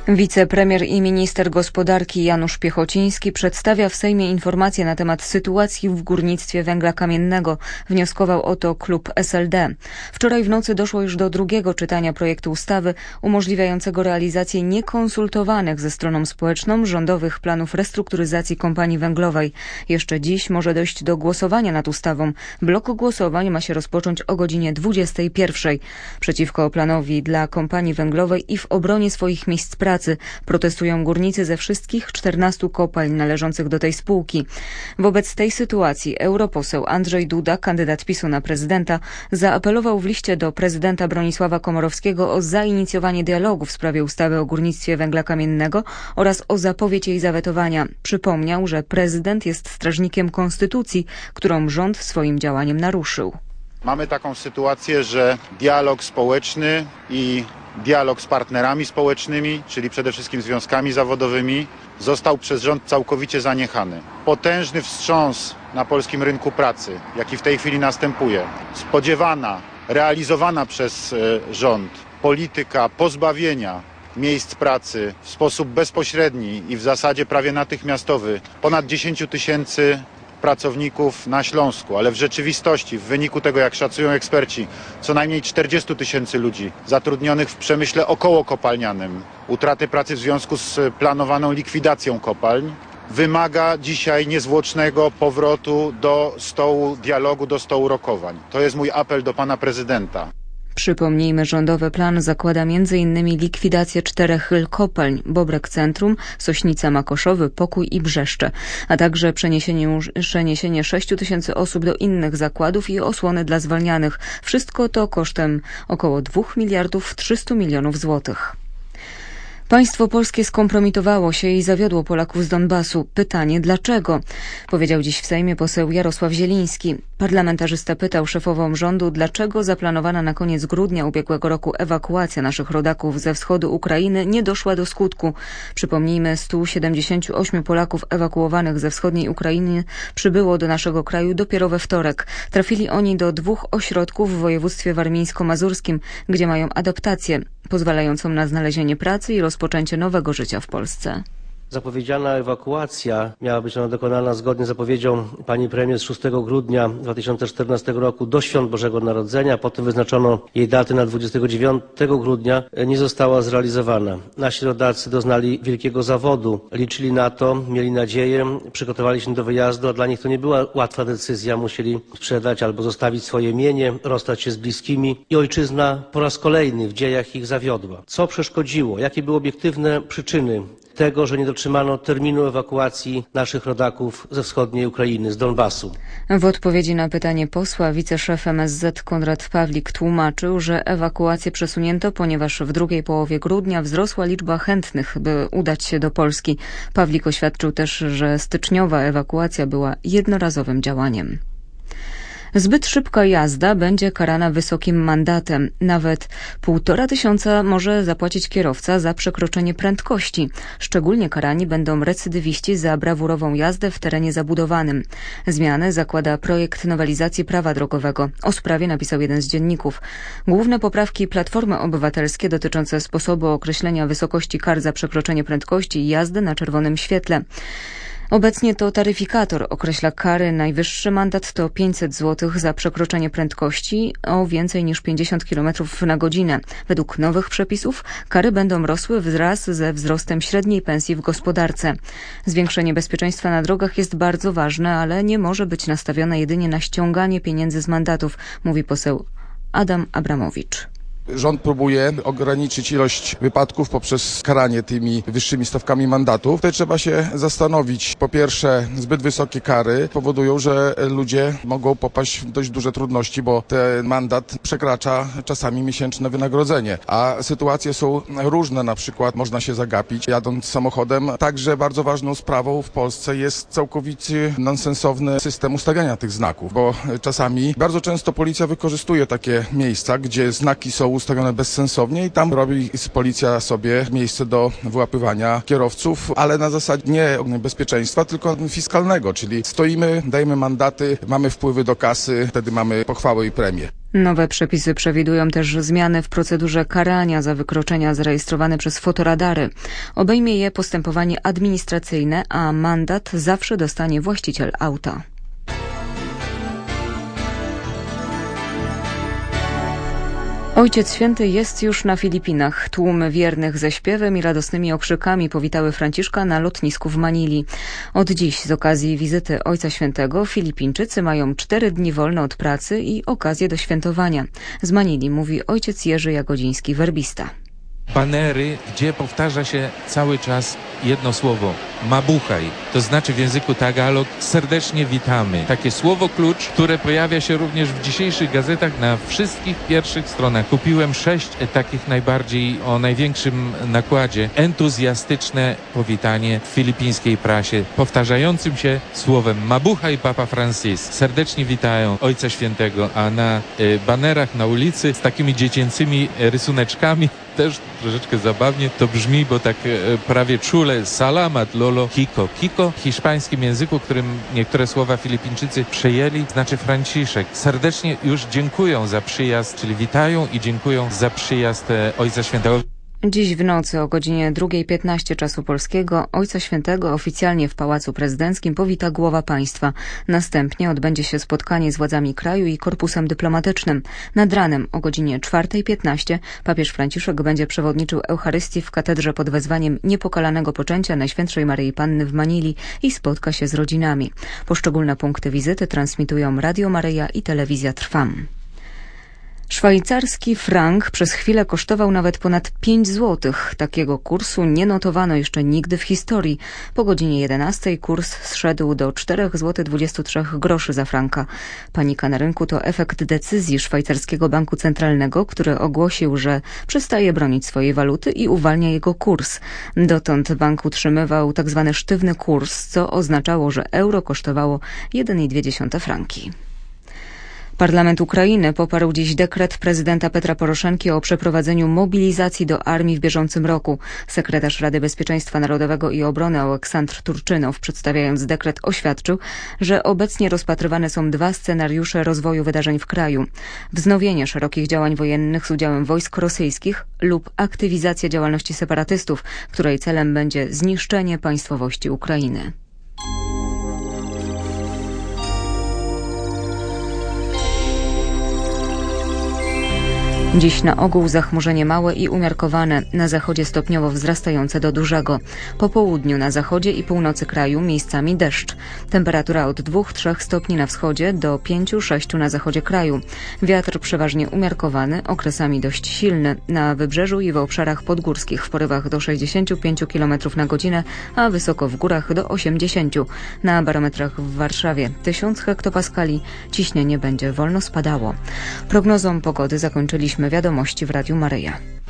Wicepremier i minister gospodarki Janusz Piechociński przedstawia w Sejmie informację na temat sytuacji w górnictwie węgla kamiennego. Wnioskował o to klub SLD. Wczoraj w nocy doszło już do drugiego czytania projektu ustawy umożliwiającego realizację niekonsultowanych ze stroną społeczną rządowych planów restrukturyzacji kompanii węglowej. Jeszcze dziś może dojść do głosowania nad ustawą. Blok głosowań ma się rozpocząć o godzinie 21. Przeciwko planowi dla kompanii węglowej i w obronie swoich miejsc pracy protestują górnicy ze wszystkich 14 kopalń należących do tej spółki. Wobec tej sytuacji europoseł Andrzej Duda, kandydat PiS-u na prezydenta, zaapelował w liście do prezydenta Bronisława Komorowskiego o zainicjowanie dialogu w sprawie ustawy o górnictwie węgla kamiennego oraz o zapowiedź jej zawetowania. Przypomniał, że prezydent jest strażnikiem konstytucji, którą rząd swoim działaniem naruszył. Mamy taką sytuację, że dialog społeczny i dialog z partnerami społecznymi, czyli przede wszystkim związkami zawodowymi, został przez rząd całkowicie zaniechany. Potężny wstrząs na polskim rynku pracy, jaki w tej chwili następuje, spodziewana, realizowana przez rząd polityka pozbawienia miejsc pracy w sposób bezpośredni i w zasadzie prawie natychmiastowy ponad 10 000 pracowników na Śląsku, ale w rzeczywistości, w wyniku tego, jak szacują eksperci, co najmniej 40 000 ludzi zatrudnionych w przemyśle okołokopalnianym, utraty pracy w związku z planowaną likwidacją kopalń, wymaga dzisiaj niezwłocznego powrotu do stołu dialogu, do stołu rokowań. To jest mój apel do pana prezydenta. Przypomnijmy, rządowy plan zakłada m.in. likwidację 4 kopalń: Bobrek Centrum, Sośnica Makoszowy, Pokój i Brzeszcze, a także przeniesienie 6 000 osób do innych zakładów i osłony dla zwalnianych. Wszystko to kosztem około 2 300 milionów złotych. Państwo polskie skompromitowało się i zawiodło Polaków z Donbasu. Pytanie dlaczego? Powiedział dziś w Sejmie poseł Jarosław Zieliński. Parlamentarzysta pytał szefową rządu, dlaczego zaplanowana na koniec grudnia ubiegłego roku ewakuacja naszych rodaków ze wschodu Ukrainy nie doszła do skutku. Przypomnijmy, 178 Polaków ewakuowanych ze wschodniej Ukrainy przybyło do naszego kraju dopiero we wtorek. Trafili oni do 2 ośrodków w województwie warmińsko-mazurskim, gdzie mają adaptację pozwalającą na znalezienie pracy i rozpoczęcie nowego życia w Polsce. Zapowiedziana ewakuacja miała być ona dokonana zgodnie z zapowiedzią pani premier z 6 grudnia 2014 roku do Świąt Bożego Narodzenia. Potem wyznaczono jej datę na 29 grudnia. Nie została zrealizowana. Nasi rodacy doznali wielkiego zawodu. Liczyli na to, mieli nadzieję, przygotowali się do wyjazdu, a dla nich to nie była łatwa decyzja. Musieli sprzedać albo zostawić swoje mienie, rozstać się z bliskimi i ojczyzna po raz kolejny w dziejach ich zawiodła. Co przeszkodziło? Jakie były obiektywne przyczyny tego, że nie dotrzymano terminu ewakuacji naszych rodaków ze wschodniej Ukrainy, z Donbasu? W odpowiedzi na pytanie posła wiceszef MSZ Konrad Pawlik tłumaczył, że ewakuację przesunięto, ponieważ w drugiej połowie grudnia wzrosła liczba chętnych, by udać się do Polski. Pawlik oświadczył też, że styczniowa ewakuacja była jednorazowym działaniem. Zbyt szybka jazda będzie karana wysokim mandatem. Nawet 1500 może zapłacić kierowca za przekroczenie prędkości. Szczególnie karani będą recydywiści za brawurową jazdę w terenie zabudowanym. Zmiany zakłada projekt nowelizacji prawa drogowego. O sprawie napisał jeden z dzienników. Główne poprawki Platformy Obywatelskiej dotyczące sposobu określenia wysokości kar za przekroczenie prędkości i jazdy na czerwonym świetle. Obecnie to taryfikator określa kary. Najwyższy mandat to 500 zł za przekroczenie prędkości o więcej niż 50 km na godzinę. Według nowych przepisów kary będą rosły wraz ze wzrostem średniej pensji w gospodarce. Zwiększenie bezpieczeństwa na drogach jest bardzo ważne, ale nie może być nastawione jedynie na ściąganie pieniędzy z mandatów, mówi poseł Adam Abramowicz. Rząd próbuje ograniczyć ilość wypadków poprzez karanie tymi wyższymi stawkami mandatów. Tutaj trzeba się zastanowić. Po pierwsze, zbyt wysokie kary powodują, że ludzie mogą popaść w dość duże trudności, bo ten mandat przekracza czasami miesięczne wynagrodzenie. A sytuacje są różne, na przykład można się zagapić jadąc samochodem. Także bardzo ważną sprawą w Polsce jest całkowicie nonsensowny system ustawiania tych znaków, bo czasami, bardzo często policja wykorzystuje takie miejsca, gdzie znaki są ustawione bezsensownie i tam robi policja sobie miejsce do wyłapywania kierowców, ale na zasadzie nie bezpieczeństwa, tylko fiskalnego, czyli stoimy, dajemy mandaty, mamy wpływy do kasy, wtedy mamy pochwały i premie. Nowe przepisy przewidują też zmiany w procedurze karania za wykroczenia zarejestrowane przez fotoradary. Obejmie je postępowanie administracyjne, a mandat zawsze dostanie właściciel auta. Ojciec Święty jest już na Filipinach. Tłumy wiernych ze śpiewem i radosnymi okrzykami powitały Franciszka na lotnisku w Manili. Od dziś z okazji wizyty Ojca Świętego Filipińczycy mają 4 dni wolne od pracy i okazję do świętowania. Z Manili mówi ojciec Jerzy Jagodziński, werbista. Banery, gdzie powtarza się cały czas jedno słowo – mabuhay, to znaczy w języku Tagalog serdecznie witamy. Takie słowo klucz, które pojawia się również w dzisiejszych gazetach na wszystkich pierwszych stronach. Kupiłem 6 takich najbardziej o największym nakładzie. Entuzjastyczne powitanie w filipińskiej prasie, powtarzającym się słowem mabuhay Papa Francis. Serdecznie witają Ojca Świętego, a na banerach na ulicy z takimi dziecięcymi rysuneczkami też troszeczkę zabawnie to brzmi, bo tak prawie czule salamat, lolo, kiko. Kiko w hiszpańskim języku, którym niektóre słowa Filipińczycy przejęli, znaczy Franciszek. Serdecznie już dziękują za przyjazd, czyli witają i dziękują za przyjazd Ojca Świętego. Dziś w nocy o godzinie 2:15 czasu polskiego Ojca Świętego oficjalnie w Pałacu Prezydenckim powita głowa państwa. Następnie odbędzie się spotkanie z władzami kraju i korpusem dyplomatycznym. Nad ranem o godzinie 4:15 papież Franciszek będzie przewodniczył Eucharystii w katedrze pod wezwaniem Niepokalanego Poczęcia Najświętszej Maryi Panny w Manili i spotka się z rodzinami. Poszczególne punkty wizyty transmitują Radio Maryja i Telewizja Trwam. Szwajcarski frank przez chwilę kosztował nawet ponad 5 zł. Takiego kursu nie notowano jeszcze nigdy w historii. Po godzinie 11 kurs zszedł do 4,23 zł za franka. Panika na rynku to efekt decyzji szwajcarskiego banku centralnego, który ogłosił, że przestaje bronić swojej waluty i uwalnia jego kurs. Dotąd bank utrzymywał tzw. sztywny kurs, co oznaczało, że euro kosztowało 1,2 franki. Parlament Ukrainy poparł dziś dekret prezydenta Petra Poroszenki o przeprowadzeniu mobilizacji do armii w bieżącym roku. Sekretarz Rady Bezpieczeństwa Narodowego i Obrony Aleksandr Turczynow, przedstawiając dekret, oświadczył, że obecnie rozpatrywane są 2 scenariusze rozwoju wydarzeń w kraju. Wznowienie szerokich działań wojennych z udziałem wojsk rosyjskich lub aktywizacja działalności separatystów, której celem będzie zniszczenie państwowości Ukrainy. Dziś na ogół zachmurzenie małe i umiarkowane, na zachodzie stopniowo wzrastające do dużego. Po południu na zachodzie i północy kraju miejscami deszcz. Temperatura od 2-3 stopni na wschodzie do 5-6 na zachodzie kraju. Wiatr przeważnie umiarkowany, okresami dość silny. Na wybrzeżu i w obszarach podgórskich w porywach do 65 km na godzinę, a wysoko w górach do 80. Na barometrach w Warszawie 1000 hektopaskali. Ciśnienie będzie wolno spadało. Prognozą pogody zakończyliśmy wiadomości w Radiu Maryja.